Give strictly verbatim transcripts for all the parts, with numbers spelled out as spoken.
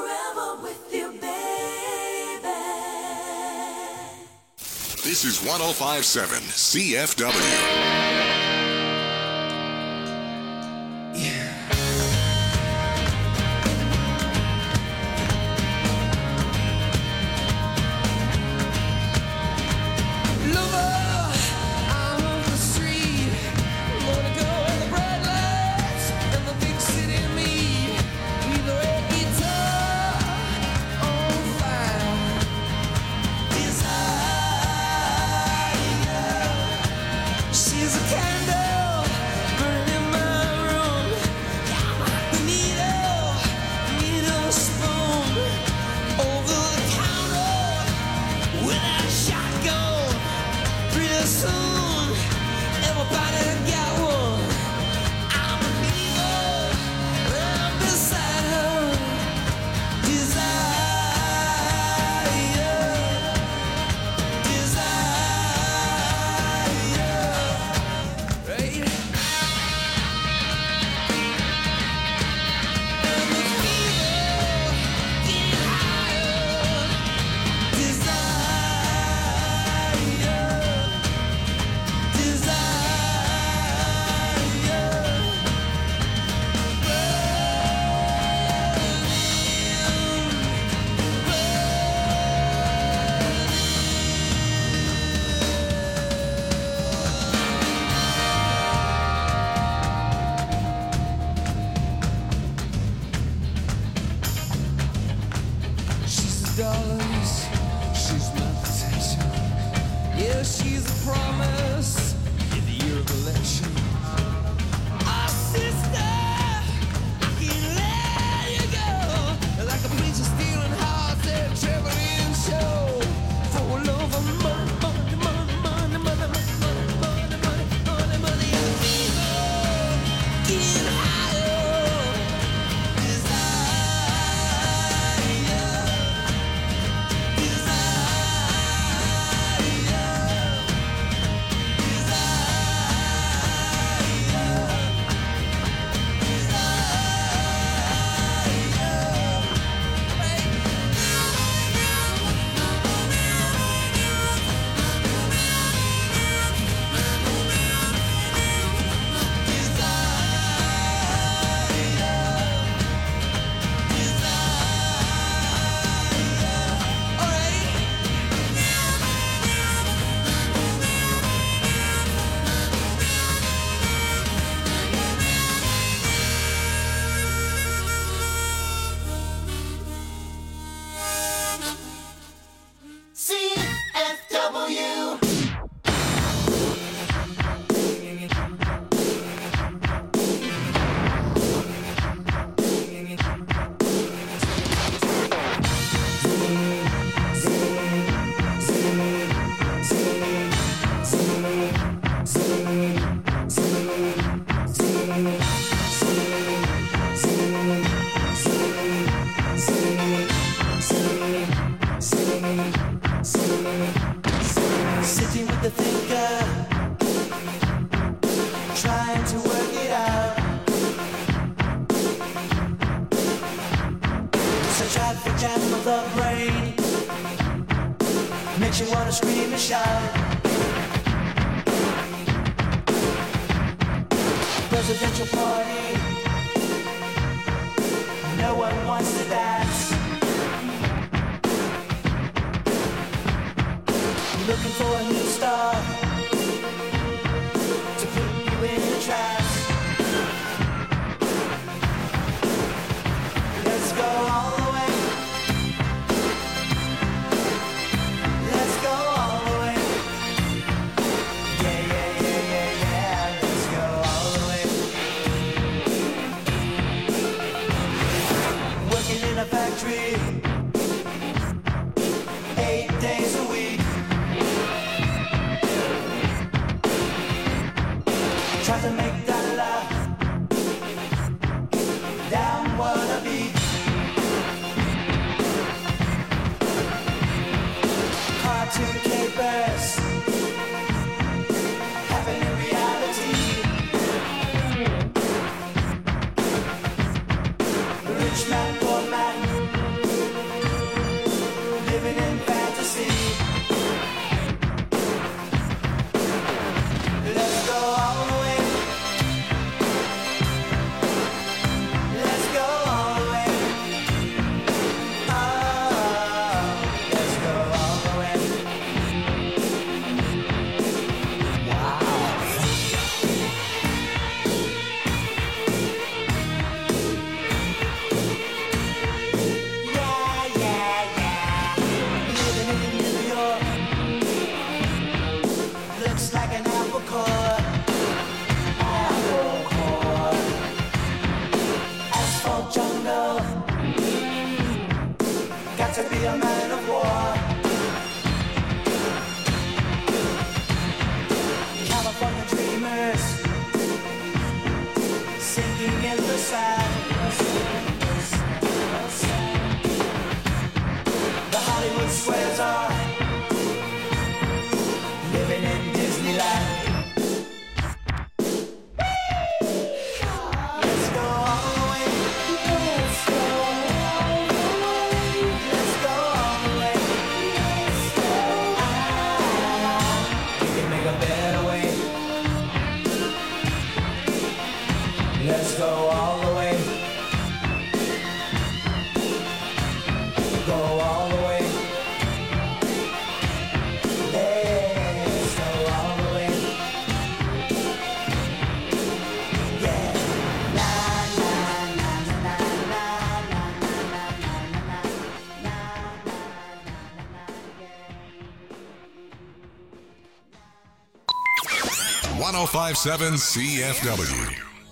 forever with you, baby. This is one oh five point seven C F W. Factory got to be a man of war. California dreamers sinking in the sand. The Hollywood squares are living in Disneyland. Let's go all the way. Let's go all the way. Let's go all the way. Ah, we can make a better way. Let's go all the way. Go all the way. Let's go all the way. Yeah. La la la la la la la la la one oh five point seven C F W.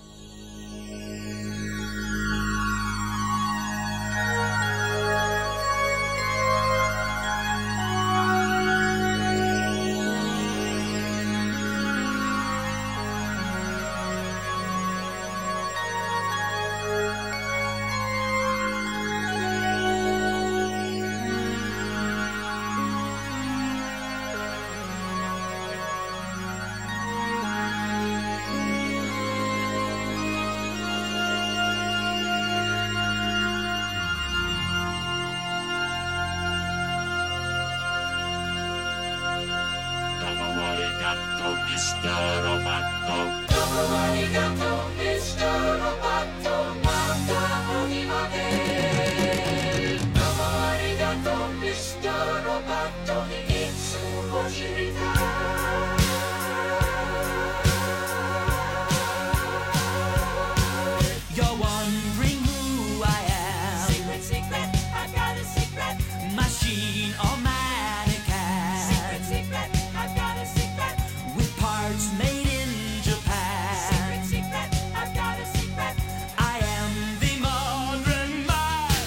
You're wondering who I am. Secret, secret, I got a secret. Machine or mannequin. Secret, secret, I got a secret. With parts made in Japan. Secret, secret, I got a secret. I am the modern man.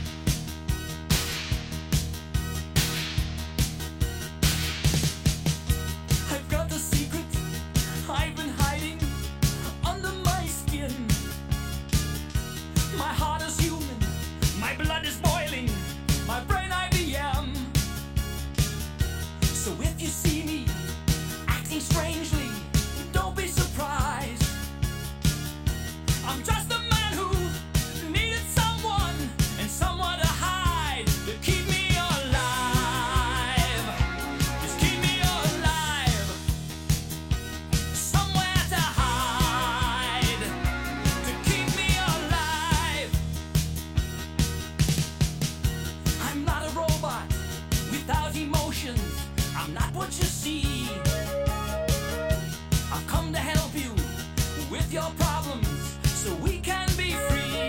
I've got the secret I've been hiding under my skin. My heart is human, my blood is boiling, my brain I B M. So if you see me acting strangely, don't be surprised. I'm just a man who needed someone and someone to hide to keep me alive. Just keep me alive. Somewhere to hide to keep me alive. I'm not a robot without emotions. I'm not what you see. I've come to help you with your problems so we can be free.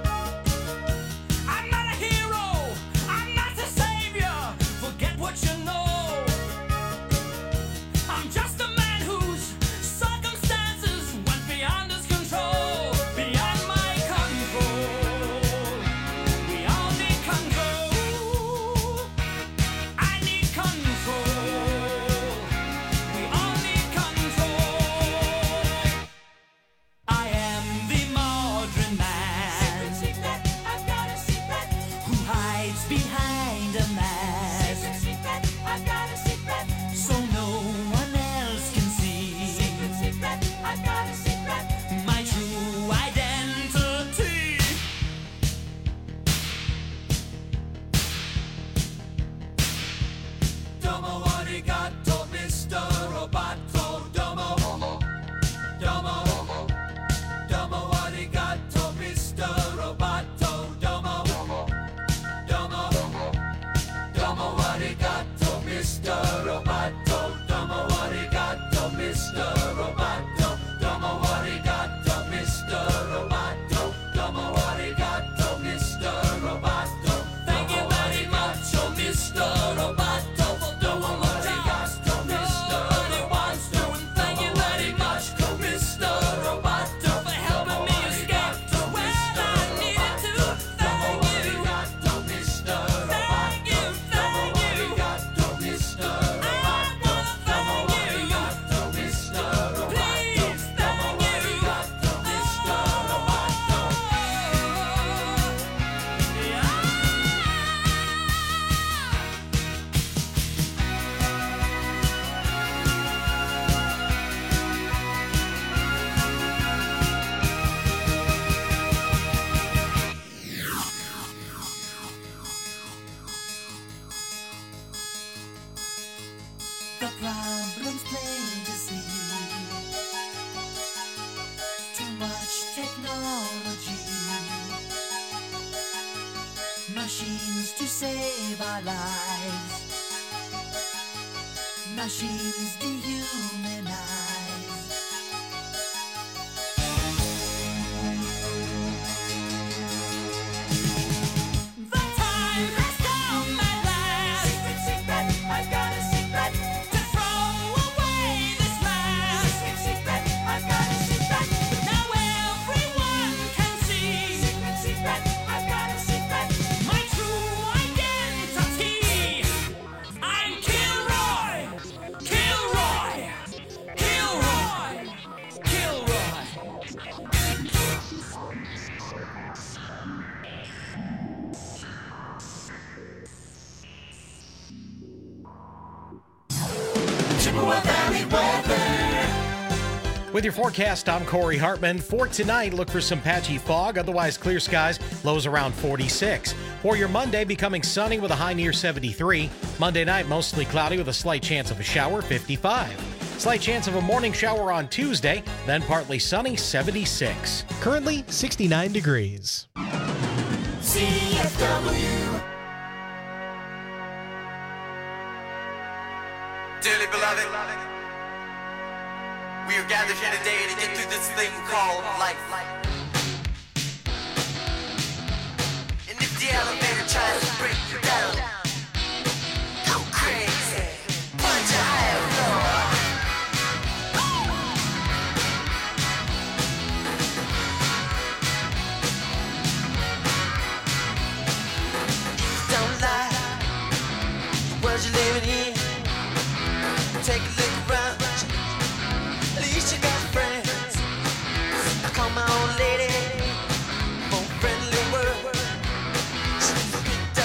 I'm not a hero. I'm not the savior. Forget what you know. I'm just a man whose circumstances went beyond his control, beyond my control. We all need control. I need control. We all need control. I am the modern man. Secret, secret, I got a secret. Who hides behind a mask Secret, secret, I got a secret. so no one else can see Secret, secret, I got a secret. my true identity. Domo arigato, Mister Roboto. Domo, domo, domo arigato, Mister Roboto. Domo, domo, domo arigato, Mister Roboto. Domo arigato, Mister Roboto. Domo arigato, Mister Roboto. Domo arigato, Mister Roboto. Thank you very much, oh Mister Roboto, for doing what arigato, Mister Roboto. And thank you very much, Mister Roboto, for helping me escape to where I needed to. Thank you. Mister Roboto. save our lives. Machines dehumanize. The time has come at last. Secret, secret, I've got a secret. To throw away this mask. Secret, secret, I've got a secret. Now everyone can see Secret, secret, I've got a secret. my true identity. I'm Kilroy, Kilroy, Kilroy, Kilroy. Chippewa Valley weather. With your forecast, I'm Corey Hartman. For tonight, look for some patchy fog, otherwise clear skies, lows around forty-six. For your Monday, becoming sunny with a high near seventy-three. Monday night, mostly cloudy with a slight chance of a shower, fifty-five. Slight chance of a morning shower on Tuesday, then partly sunny, seventy-six. Currently, sixty-nine degrees. C F W. Dearly beloved, we are gathered here today to get through this thing called life. And if the elevator tries to break you down, go crazy, punch a higher floor. Don't lie, the world you're living in. Take a look around. At least you got friends. I call my old lady for a friendly word. She picked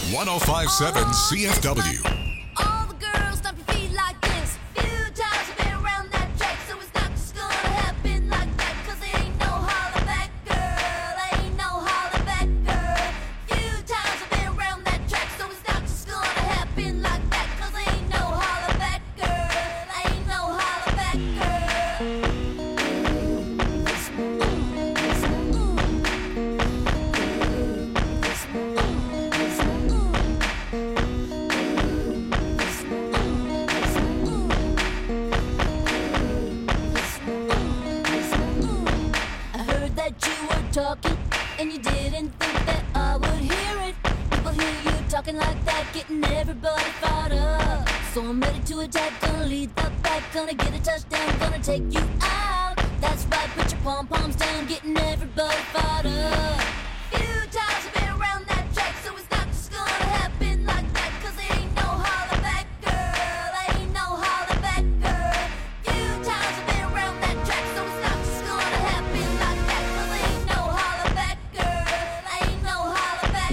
one oh five point seven C F W. All the girls stomp your feet like this. Few times I've been around that track, so it's not just gonna happen like that. Cause there ain't no holler back, girl. There ain't no holler back, girl. Few times I've been around that track, so it's not just gonna happen like that. Cause there ain't no holler back, girl. There ain't no holler back, girl. Talking, and you didn't think that I would hear it. People hear you talking like that, getting everybody fired up. So I'm ready to attack, gonna lead the pack, gonna get a touchdown, gonna take you out. That's right, put your pom-poms down, getting everybody fired up. Few times I've been around that track, so it's not just gonna happen like that. Cause there ain't no holler back, girl. There ain't no holler back, girl. Few times I've been around that track, so it's not just gonna happen like that. Cause there ain't no holler back, girl. There ain't no holler back,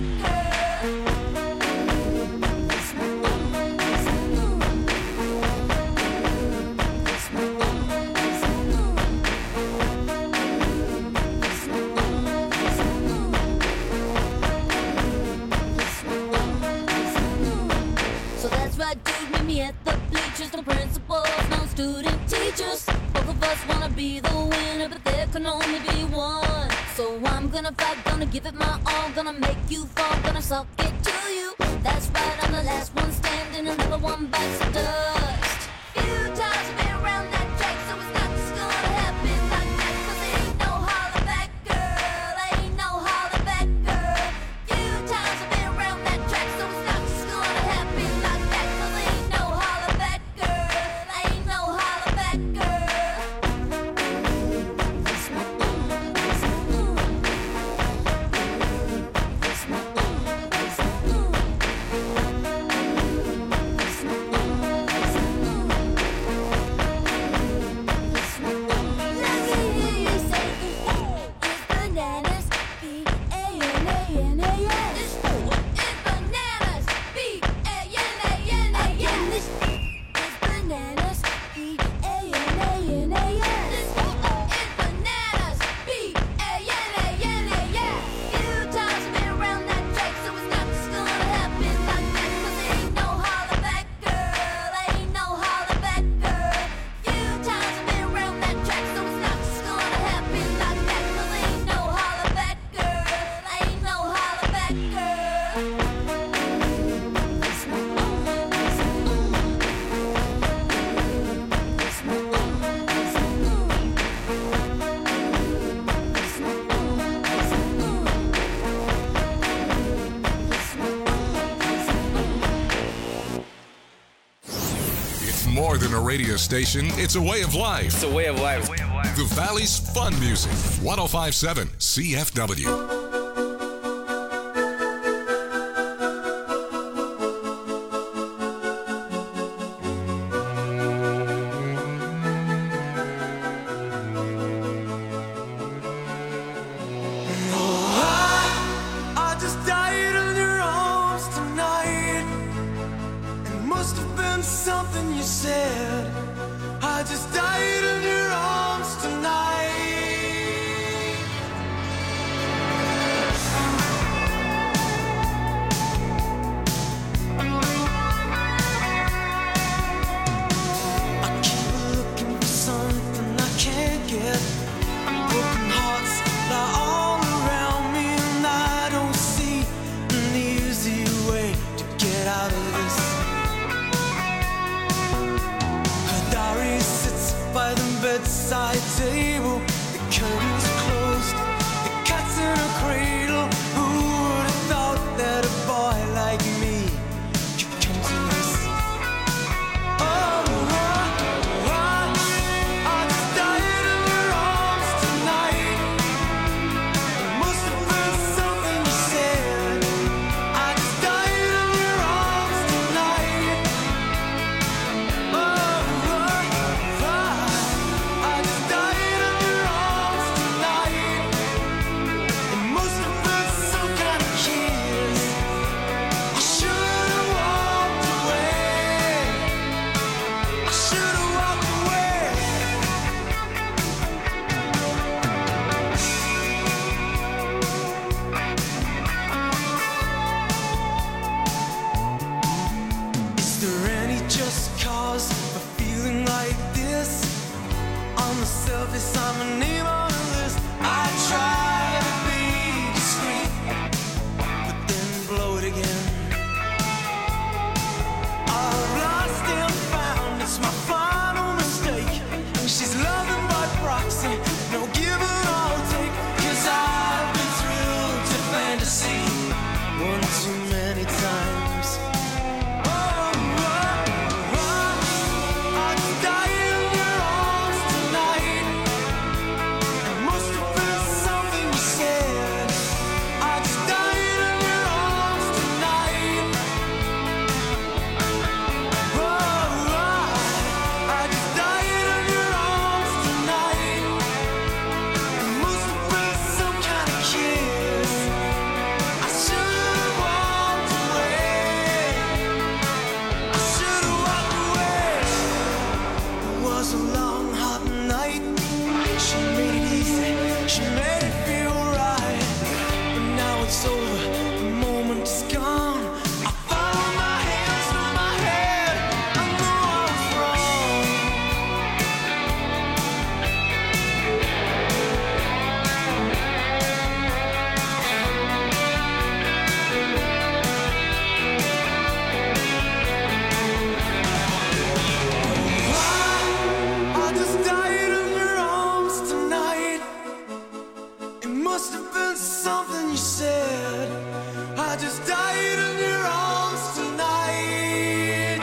So that's right, dude, meet me at the bleachers. No principals, no student teachers. Both of us wanna be the winner, but there can only be one. So I'm gonna fight, gonna give it my all, gonna make you fall, gonna suck it to you. That's right, I'm the last one standing, another one bites the dust. Few times I've been around that track, so it's not just gonna happen like that. Cause there ain't no holler back, girl. There ain't no holler back, girl. Few times I've been around that track, so it's not just gonna happen like that. Cause there ain't no holler back, girl. There ain't no holler back, girl. More than a radio station, it's a way of life. It's a way of life. The Valley's fun music. one oh five point seven C F W. I just died in your arms tonight. It must have been something you said. I just died in your arms tonight. find my name on the list. I try to be discreet, but then blow it again. I've lost and found, it's my final mistake. She's loving by proxy, no give and all take. Cause I've been thrilled to fantasy one too many times. Oh, oh, oh, I just died in your arms tonight. It must have been something you said. I just died in your arms tonight. Oh, oh, I just died in your arms tonight. It must have been some kind of kiss. I should have walked away. I should have walked away. It was a long, hot night. She made it easy. She made it feel right. But now it's over. The moment is gone. I found my hands through my head. I know I was wrong. I just died in your arms tonight. It must have been something you said. I just died in your arms tonight.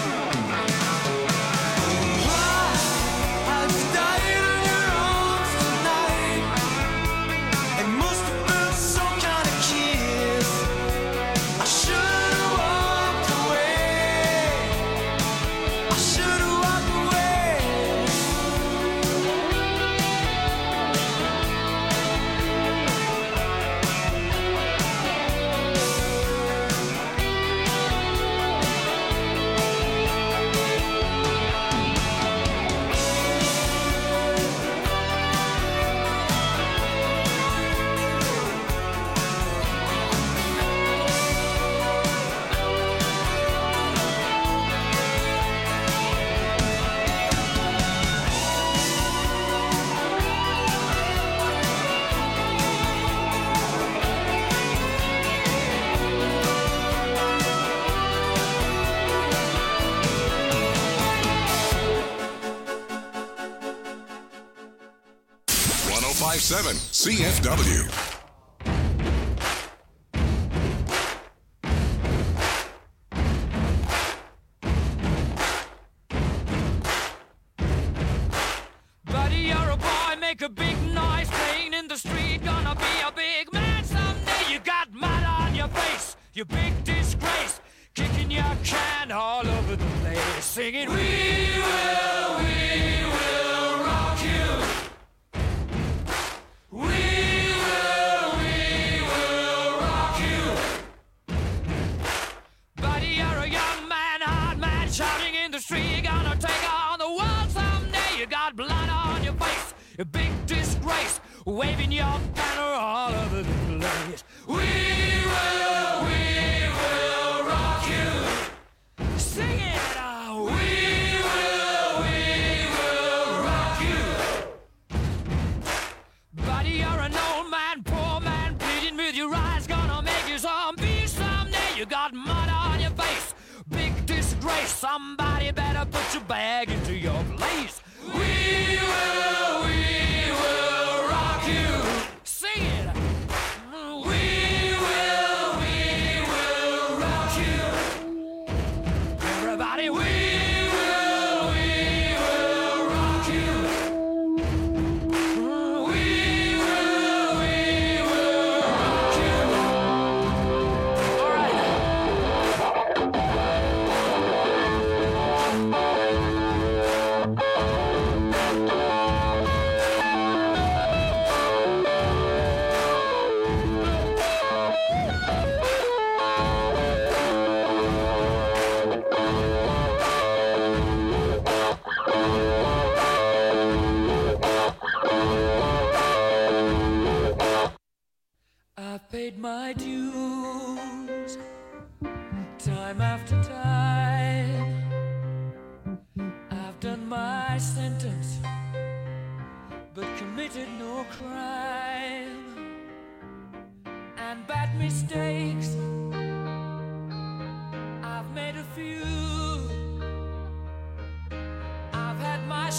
I just died in your arms tonight. It must have been some kind of kiss. I should have walked away. I should have walked away. one oh five point seven C F W. Buddy, you're a boy, make a big noise, playing in the street, gonna be a big man someday. You got mud on your face, you big disgrace, kicking your can all over the place, singing, we will, we will rock you. We will, we will rock you. Buddy, you're a young man, hard man, shouting in the street, you're gonna take on the world someday. You got blood on your face, a big disgrace, waving your banner all over the place. We will, we will rock you. Sing it out. We will, we will rock you. Buddy, you're an old man, poor man, pleading with your eyes, gonna make you zombie someday. You got mud on your face, big disgrace. Somebody better put your bag into your place. We will, we will rock you. Sing it. We will, we will rock you. Everybody, we will, we will rock you. We will, we will rock you. All right.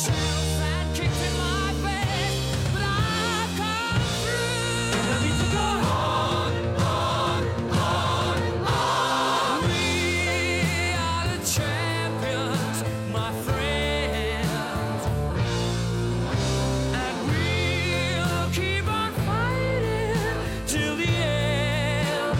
shells and kicked in my face, but I've come through. And I need to go on, on, on, on. We are the champions, my friends, and we'll keep on fighting till the end.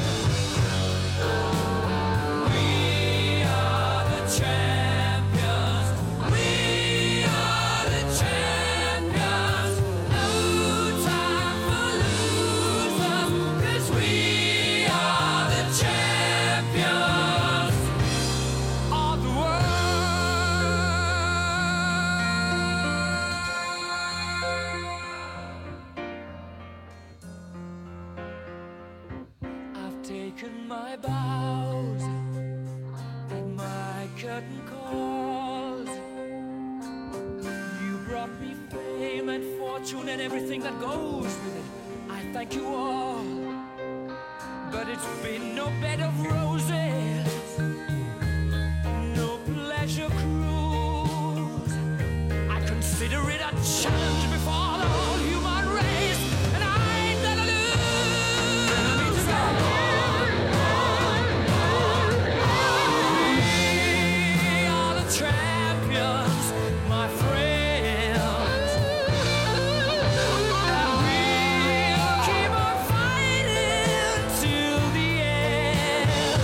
We are the champions. We are the champions. No time for losers, 'cause we are the champions of the world. I've taken my bows and my curtain calls. You brought me fame and fortune and everything that goes with it. I thank you all, but it's been no bed of roses, no pleasure cruise. I consider it a challenge before the whole human race, and I ain't gonna lose. I need to go on, on, on. We are the champions, my friends, and we'll keep on fighting till the end.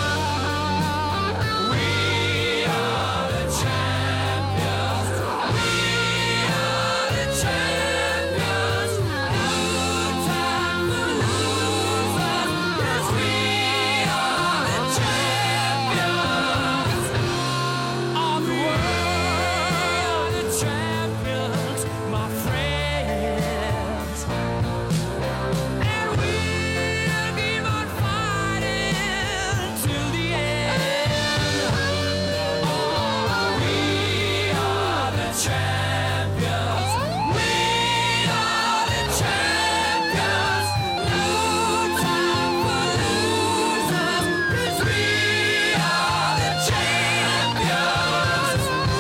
We are the champions. We are the champions. No time for losers, 'cause we are the champions of the world. The champions, my friends, and we'll keep on fighting till the end. Oh, we are the champions. We are the champions. No time for losers, 'cause we are the champions.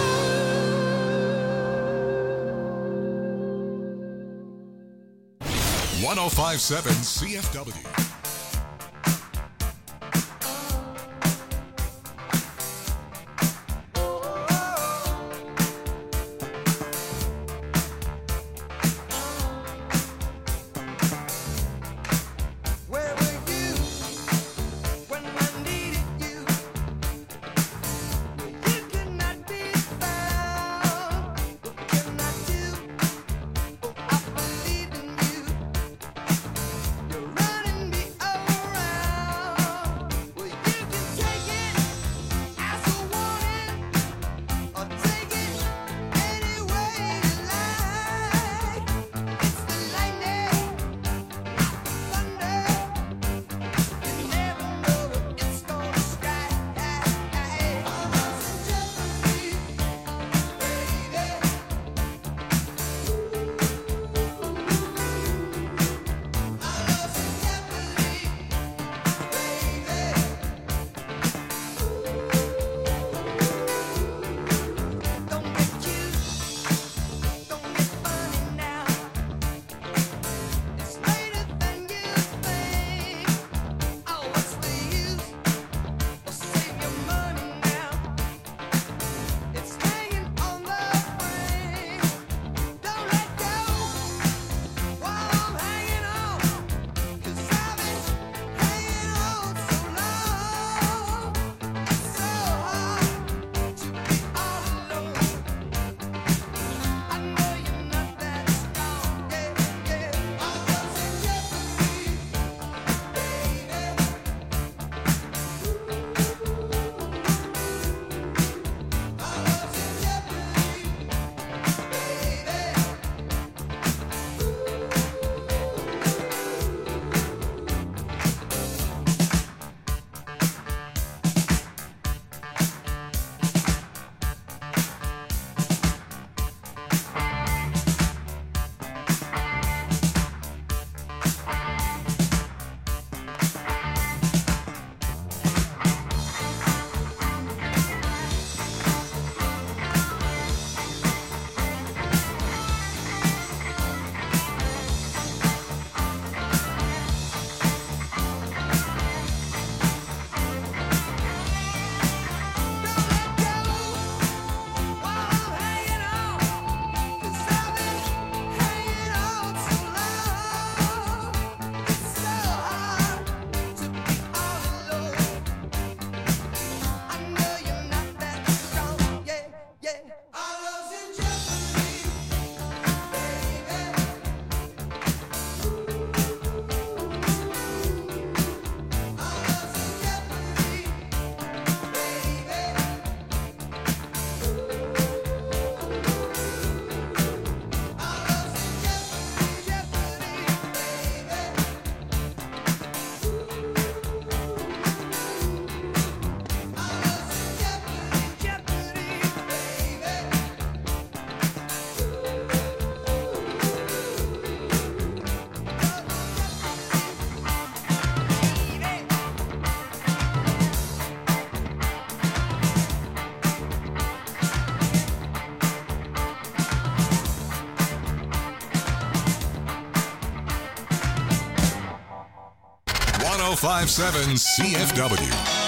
one oh five point seven C F W. Where were you when I needed you? You could not be found. What can I do? Oh, I believe in you. You're running me five seven C F W.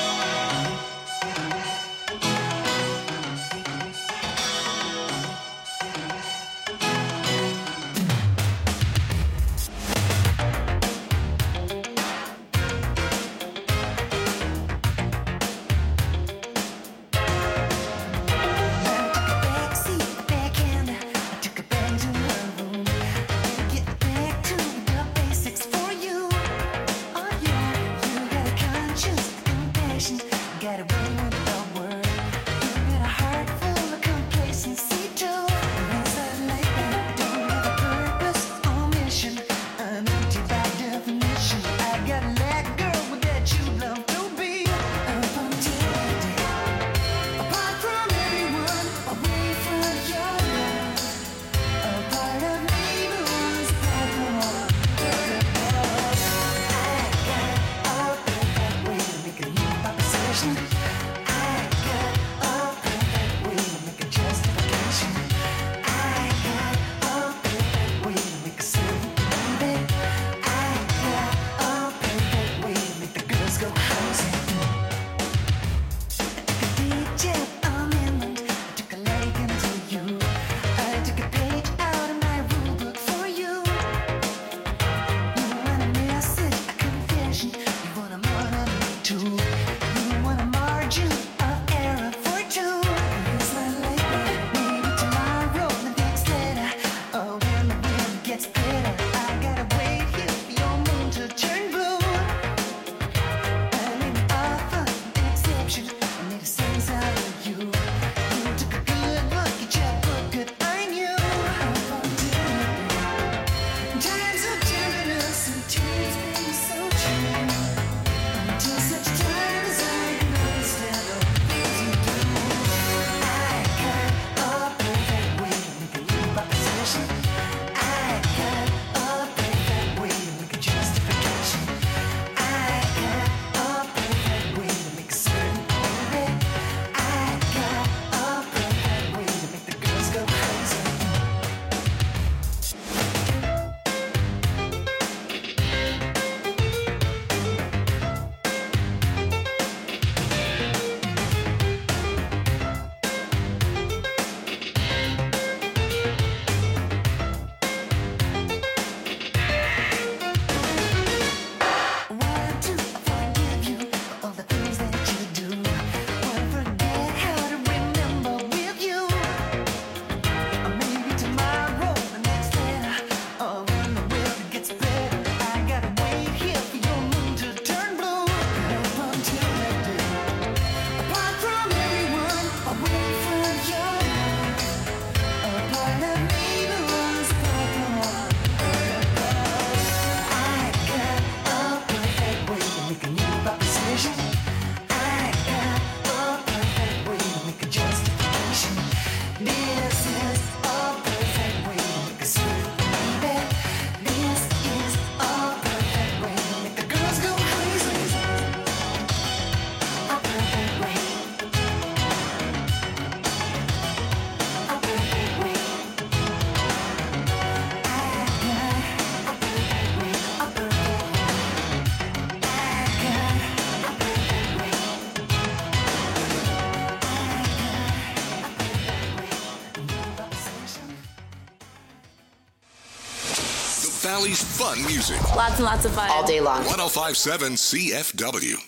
Valley's fun music. Lots and lots of fun. All day long. one oh five point seven C F W.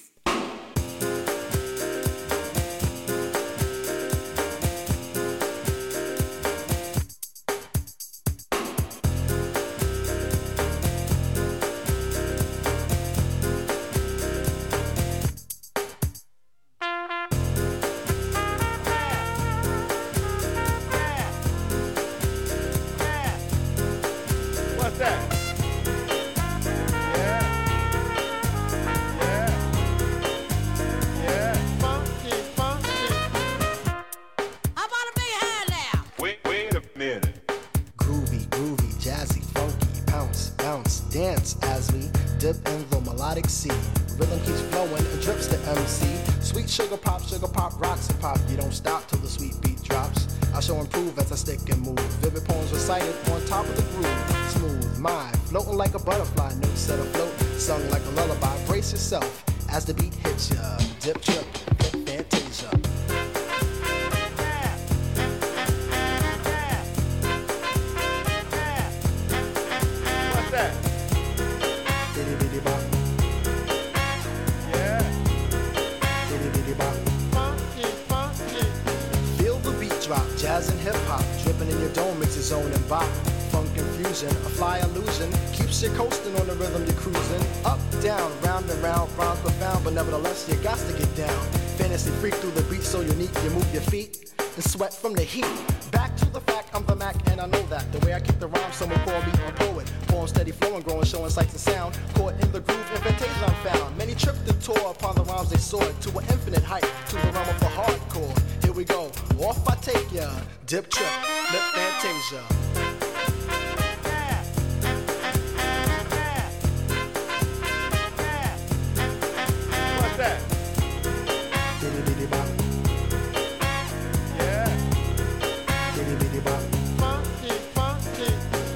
Sugar pop, sugar pop, rocks and pop. You don't stop till the sweet beat drops. I shall improve as I stick and move. Vivid poems recited on top of the groove. Smooth, my floating like a butterfly, notes set afloat, sung like a lullaby. Brace yourself as the beat hits ya. Dip, trip, flip, fantasia. What's that? Bitty bitty bop. Yeah. Bitty bitty bop. Funky, funky. Feel the beat drop, jazz and hip hop, dripping in your dome, it's your zone and bop. Funk infusion, a fly illusion, keeps you coasting on the rhythm you're cruising. Up, down, round and round, rhymes profound, but nevertheless you got to get down. Fantasy freak through the beat so unique, you move your feet and sweat from the heat. Back to the fact, I'm the Mac and I know that. The way I kick the rhyme, someone call me a poet. Poem steady flowing, growing, showing sights and sound. Caught in the groove, invitation I'm found. Many tripped and tore upon the rhymes they soared to an infinite height, to the realm of the hardcore. Here we go, off I take ya. Dip, trip, lip, fantasia. What's that? Bitty bitty bop. Yeah. Bitty bitty bop. Funky, funky.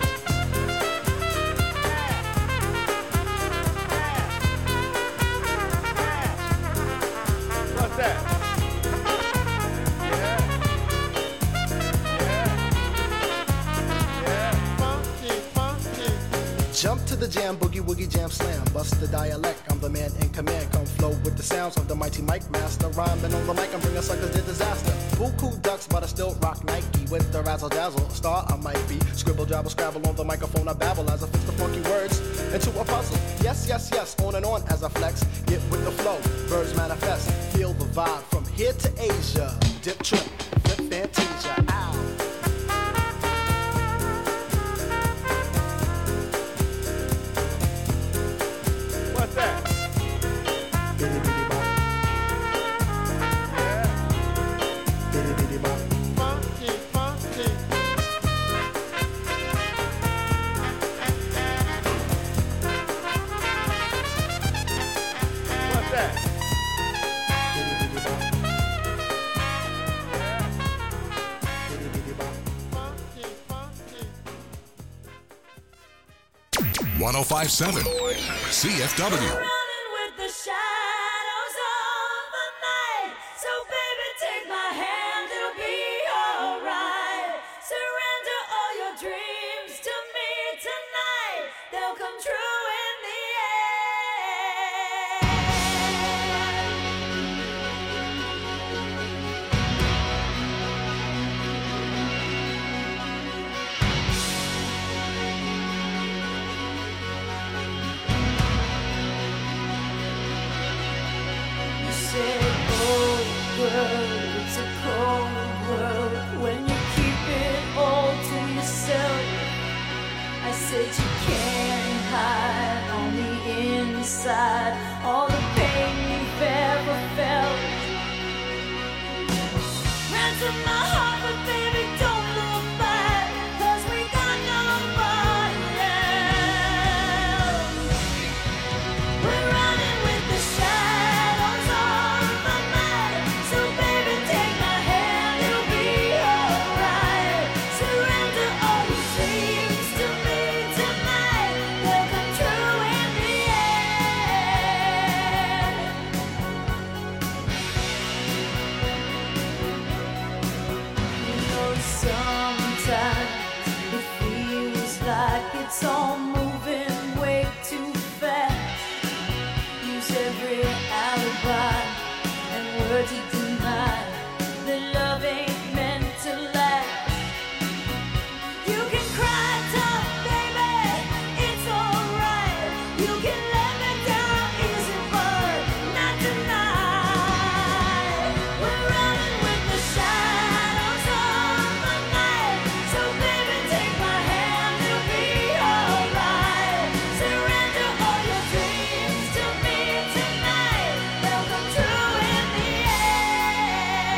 What's that? Yeah. Yeah. Yeah. Funky, funky. Jump to the jam, boogie woogie jam slam. Bust the dialect, I'm the man in command. Come flow with the sounds of the mighty mic master. Rhyming on the mic, I'm bringing suckers to disaster. Buku ducks, but I still rock Nike with the razzle dazzle. A star I might be. Scribble, jabble, scrabble on the microphone. I babble as I fix the funky words into a puzzle. Yes, yes, yes, on and on as I flex. Get with the flow, birds manifest. Feel the vibe from here to Asia. Dip, trip, flip, fantasia. Ow. What's that? Bitty bitty bop. Yeah. Bitty bitty bop. Funky, funky. What's that? Bitty bitty bop. Yeah. Bitty bitty bop. Funky, funky. one oh five point seven C F W. Running with the shadows of the night. So baby, take my hand, it'll be alright. Surrender all your dreams to me tonight. They'll come true in the You say, oh world, it's a cold world when you keep it all to yourself. I said you can't hide on the inside all the pain you've ever felt. Ransom my heart, but baby, don't look back, 'cause we got nobody else. We're running with the shadows of the night. So baby, take my hand, it'll be alright. Surrender all your dreams to me tonight. They'll come true in the end. You know sometimes it feels like it's all moving way too fast. Use every alibi and word to deny that love ain't meant to last. You can cry tough, baby, it's alright. You can let me down easy, but not tonight. We're running with the shadows of the night. So baby, take my hand, it'll be alright. Surrender all your dreams to me tonight. They'll come true in the end.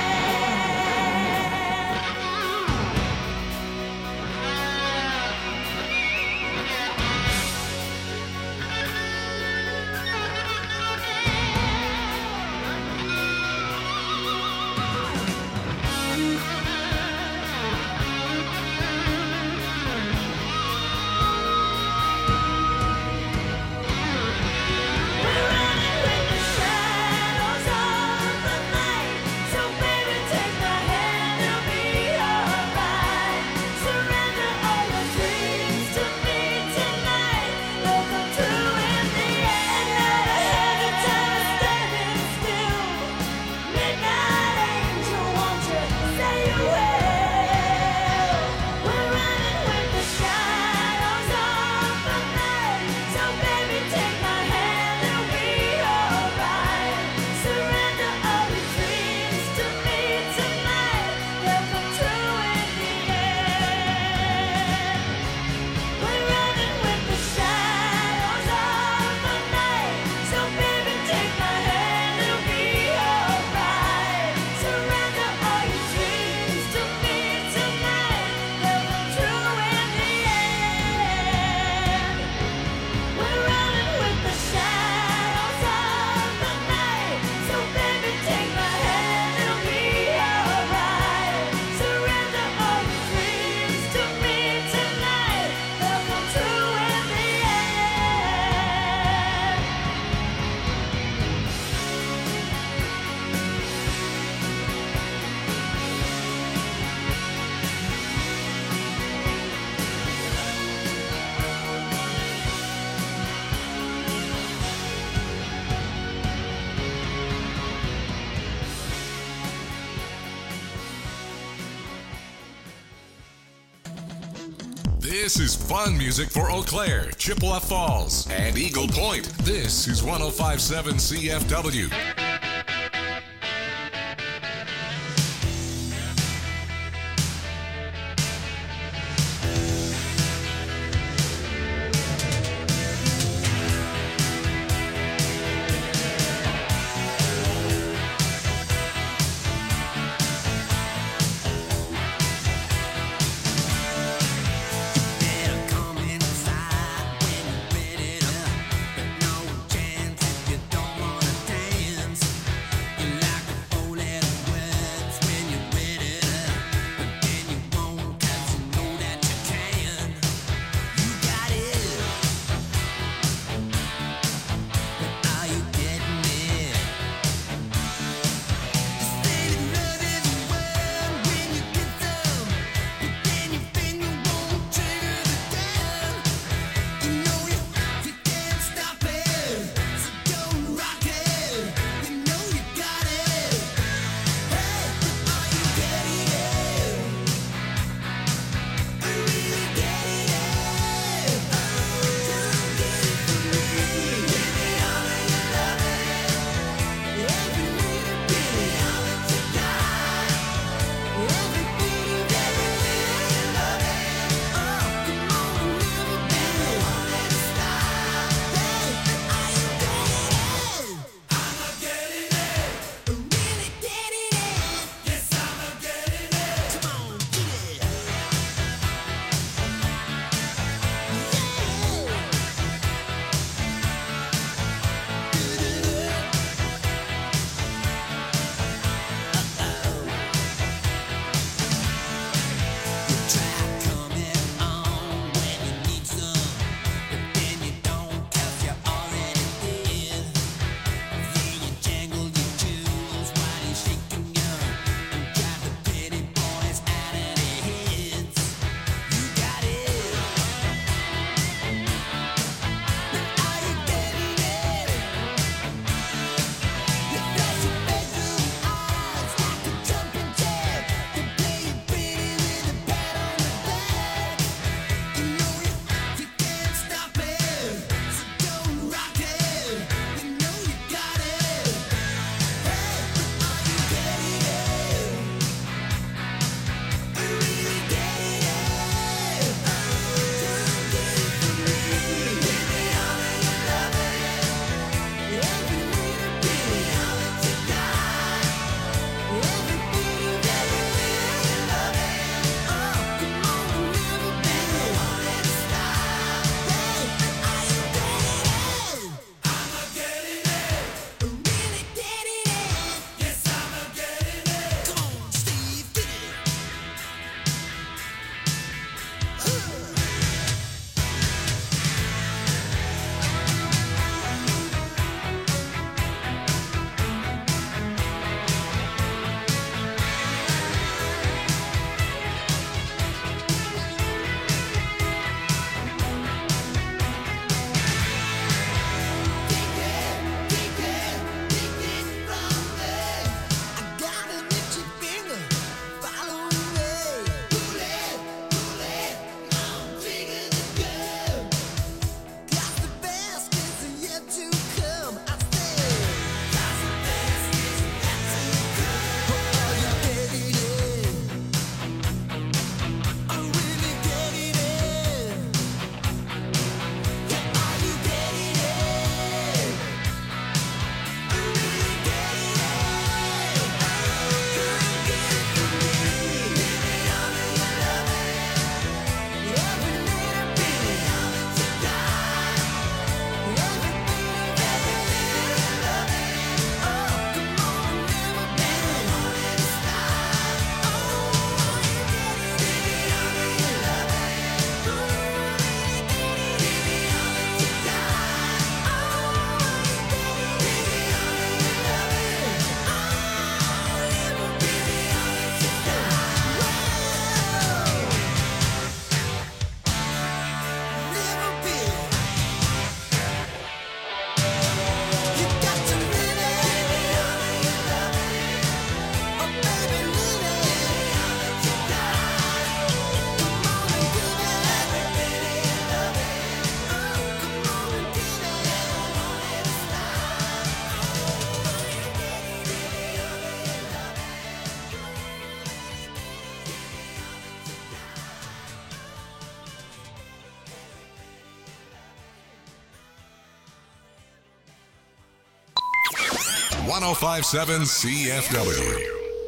This is fun music for Eau Claire, Chippewa Falls, and Eagle Point. This is one oh five point seven C F W. Come inside when you're ready to, but no chance if you don't wanna dance. oh five point seven C F W.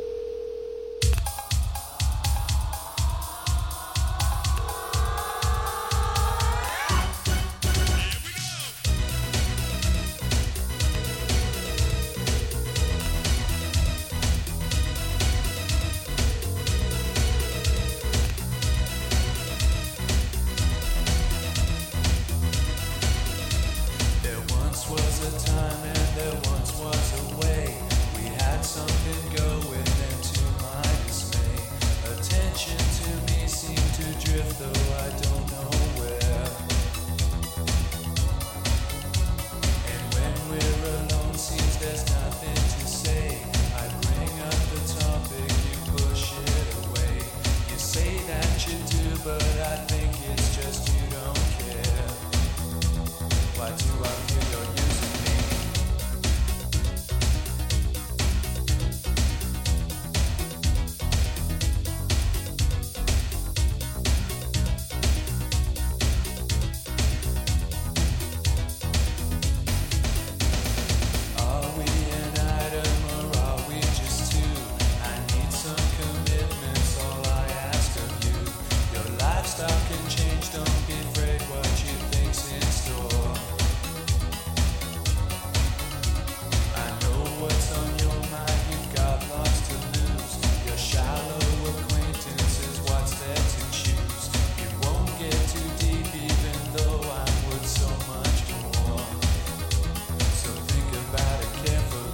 There once was a time and there once was a way. We had something going, and to my dismay, attention to me seemed to drift, though I don't know where. And when we're alone, seems there's nothing to say. I bring up the topic, you push it away. You say that you do, but I think it's just you don't care. Why do I feel you're using me? Are we an item or are we just two? I need some commitments, all I ask of you. Your lifestyle can change, don't be afraid what you think's in store. I know what's on your mind, you've got lots to lose. Your shallow acquaintance is what's there to choose. You won't get too deep even though I would so much more. So think about it carefully.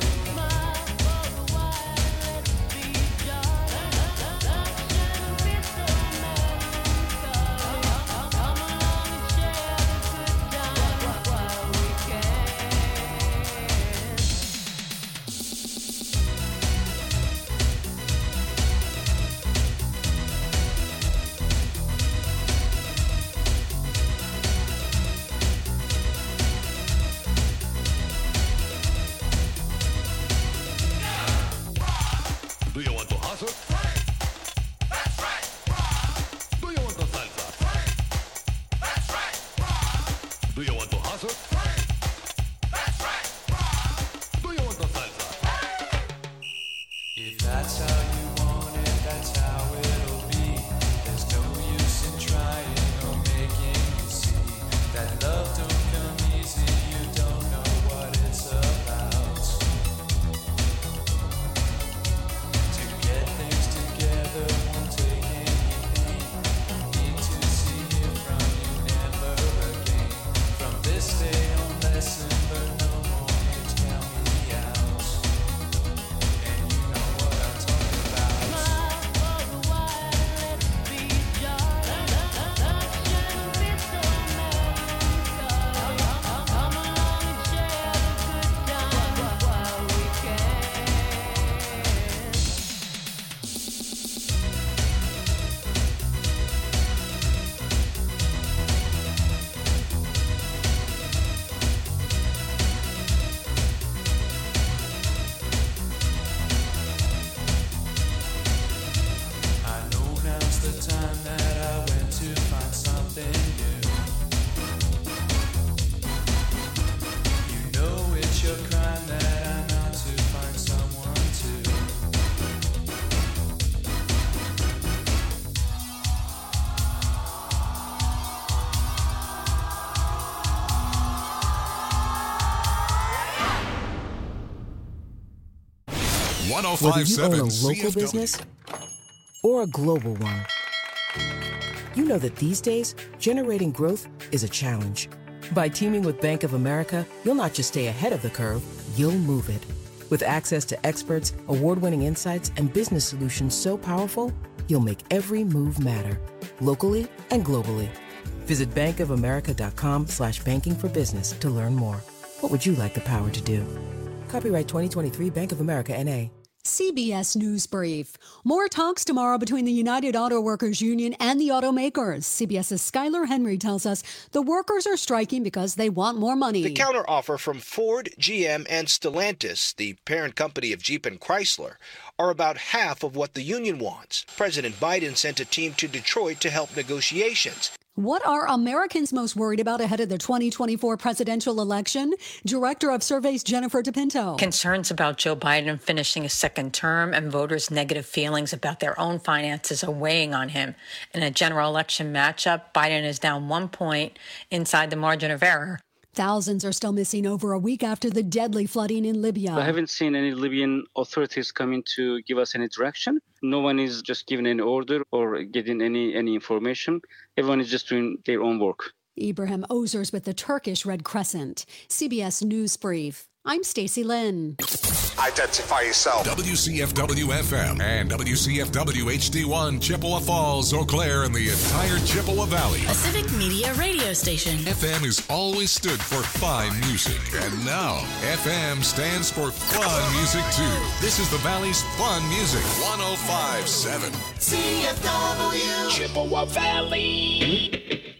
Do you want to hustle? That's right. Do you want to salsa? That's right. Do you want to hustle? That's right. Do you want to salsa? If that's how you want it, that's how it'll be. There's no use in trying or making you see that love don't come easy. You don't know what it's about. To get things together won't take anything. Need to see it from you never again. From this day on, lesson learned, no more names count me out. And you know what I'm talking about. I know now's the time that I went to find something new. You know it's your crime that I'm out to find someone too. one oh Whether five you own point seven a C local F W. business or a global one, you know that these days, generating growth is a challenge. By teaming with Bank of America, you'll not just stay ahead of the curve, you'll move it. With access to experts, award-winning insights, and business solutions so powerful, you'll make every move matter, locally and globally. Visit bankofamerica.com slash banking for business to learn more. What would you like the power to do? Copyright twenty twenty-three Bank of America N A. C B S News Brief. More talks tomorrow between the United Auto Workers Union and the automakers. CBS's Skylar Henry tells us the workers are striking because they want more money. The counteroffer from Ford, G M, and Stellantis, the parent company of Jeep and Chrysler, are about half of what the union wants. President Biden sent a team to Detroit to help negotiations. What are Americans most worried about ahead of the twenty twenty-four presidential election? Director of Surveys Jennifer DePinto. Concerns about Joe Biden finishing a second term and voters' negative feelings about their own finances are weighing on him. In a general election matchup, Biden is down one point inside the margin of error. Thousands are still missing over a week after the deadly flooding in Libya. I haven't seen any Libyan authorities coming to give us any direction. No one is just giving any order or getting any, any information. Everyone is just doing their own work. Ibrahim Ozers with the Turkish Red Crescent. C B S News Brief. I'm Stacey Lynn. Identify yourself. W C F W F M and W C F W H D one, Chippewa Falls, Eau Claire, and the entire Chippewa Valley. A civic media radio station. F M has always stood for fine music, and now F M stands for fun music too. This is the Valley's fun music. one oh five point seven C F W Chippewa Valley.